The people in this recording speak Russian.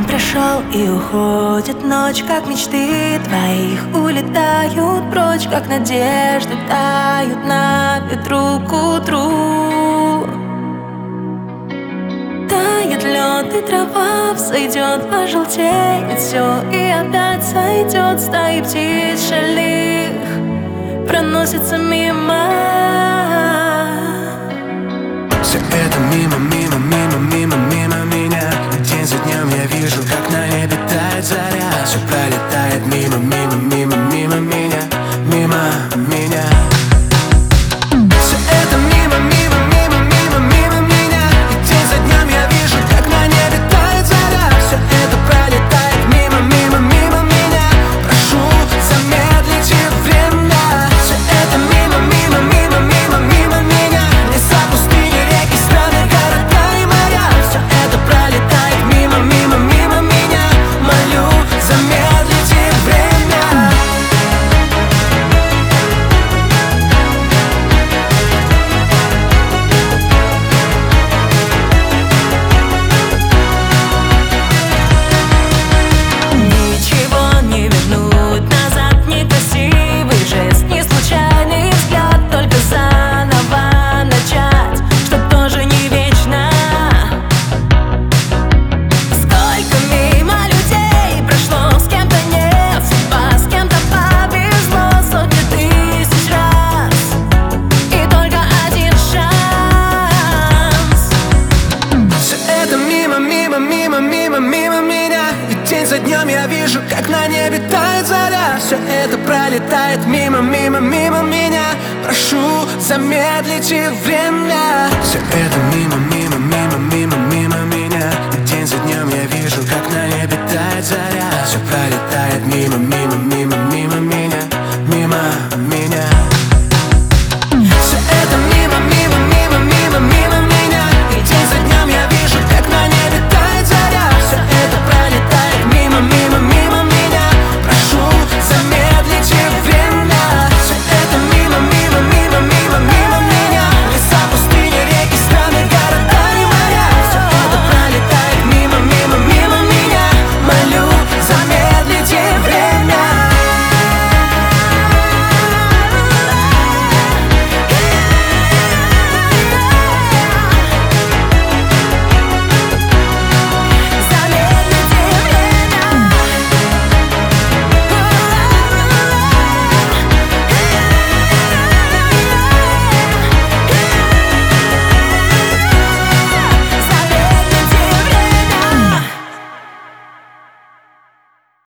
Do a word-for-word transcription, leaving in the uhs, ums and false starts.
прошел и уходит ночь, как мечты твоих улетают прочь, как надежды тают на ветру к утру. Тает лед и трава взойдет, пожелтеет все, и опять сойдет стаи птиц шалих, проносится мимо. Все это мимо, мимо, мимо, мимо, мимо меня. День за днем я вижу, как на небе тает заря. Все пролетает мимо, мимо, мимо, мимо меня, мимо меня. Все это мимо, мимо, мимо, мимо, мимо меня. День за днем я вижу, как на небе тает заря. Все это пролетает мимо, мимо, мимо меня. Прошу, замедлите время. Все это мимо, мимо, мимо, мимо, мимо меня. Леса, пустыни, реки, страны, города и моря. Все это пролетает мимо, мимо, мимо меня. Молю, замедлите время. Ничего не вернуть назад, некрасивый жест, не случайный взгляд, только заново начать, что тоже не вечно. Сколько мимо людей прошло, с кем-то нет судьба, с кем-то повезло сотни тысяч раз, и только один шанс. Все это мимо, мимо, мимо, мимо, мимо меня. И день за днем я вижу, как на небе тает заря. Все это пролетает мимо, мимо, мимо меня. Прошу, замедлите время. Все это мимо, мимо, мимо, мимо, мимо меня.